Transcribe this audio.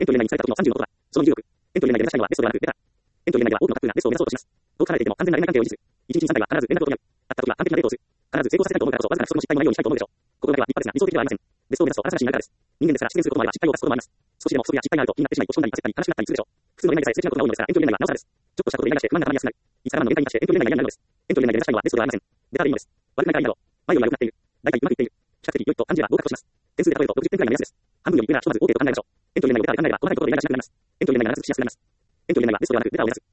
エントリー内にされた時の30のことは、その20億。エントリー内で目指したいのはベストではなく、ベタ。エントリー内では多くのタックがベストを目指そうとします。どう考えていても完全な恋愛関係を維持する。1日に3回は必ず連絡を取り合う。あった時は完璧なデートをする。必ず成功させたいと思うからこそ、わずかな一つの失敗もないようにしたいと思うでしょう。ここだけは立派ですが、理想的ではありません。ベストを目指すと新しいになるからです。人間ですから失恋することもあれば失敗を犯すこともあります。少しでも不足や失敗があると気になってしまい、落ち込んだり焦ったり悲しくなったりするでしょう。普通の恋愛でさえ素敵なことが多いのですから、エントリー内はなおさらです。ちょっとしたことでイライラして不満が溜まりやすくなる。いつからの限界に達してエントリー内が嫌になるのです。エントリー内で目指したいのはベストではありません。ベタでいいのです。悪くないからいいだろう。前よりは良くなっている。大体うまくいっている。比較的良いと感じれば合格とします。点数で例えると60点くらいの目安です。半分より上ならひとまず OK と考えましょう。エントリー内をベタで考えれば合格のことでイライラしなくなります。エントリー内が長続きしやすくなります。エントリー内はベストではなくベタを目指す。